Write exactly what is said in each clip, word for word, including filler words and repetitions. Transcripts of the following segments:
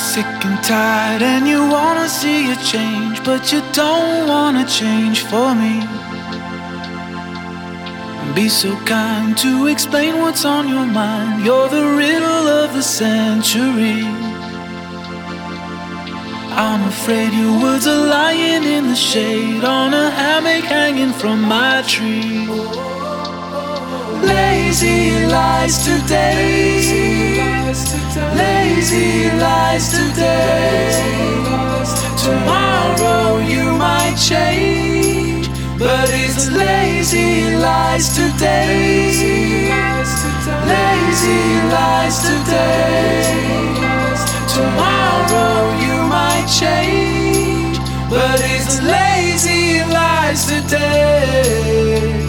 Sick and tired and you wanna see a change, but you don't wanna change for me. Be so kind to explain what's on your mind. You're the riddle of the century. I'm afraid your words are lying in the shade on a hammock hanging from my tree. Lazy lies today, lazy lies today. Tomorrow you might change, but it's lazy lies today, lazy lies today. Tomorrow you might change, but it's lazy lies today.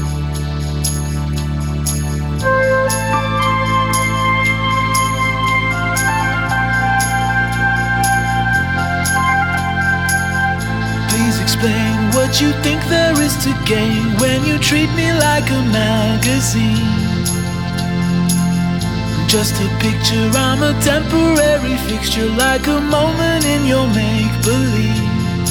Please explain what you think there is to gain when you treat me like a magazine. Just a picture, I'm a temporary fixture, like a moment in your make-believe.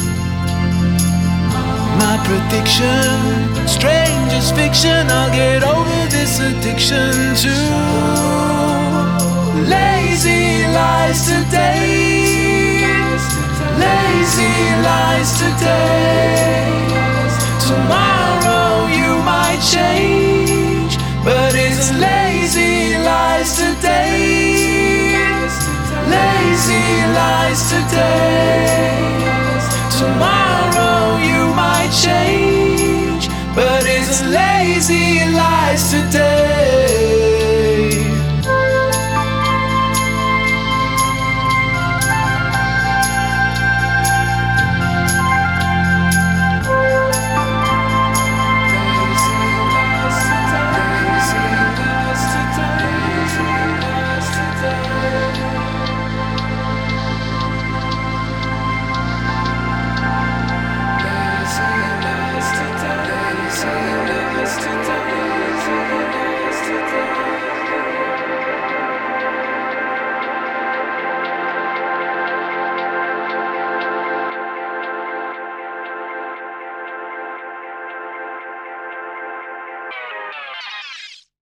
My prediction, strange as fiction, I'll get over this addiction to lazy lies today, lazy lies today. Tomorrow you might change, but it's lazy lies today,